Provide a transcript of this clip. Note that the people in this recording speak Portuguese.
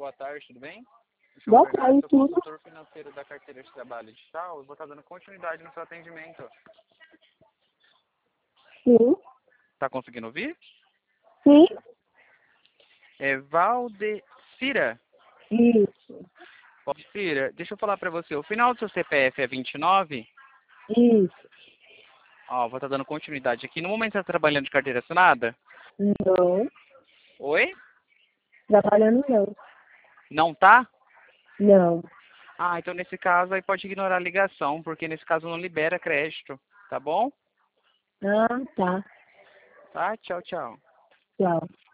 boa tarde, tudo bem? Deixa eu Boa Fernando, tarde, sou tudo. consultor financeiro da carteira de trabalho digital. Eu vou estar dando continuidade no seu atendimento. Sim, Tá conseguindo ouvir? sim, É Valdecira. isso, Valdecira, deixa eu falar pra você. O final do seu CPF é 29? isso. Ó, vou estar dando continuidade aqui. No momento você está trabalhando de carteira assinada? Não, Oi? trabalhando não. Não tá? Não. Ah, então nesse caso aí pode ignorar a ligação, porque nesse caso não libera crédito. Tá bom? Ah, tá. Tá? Tchau, tchau. Tchau.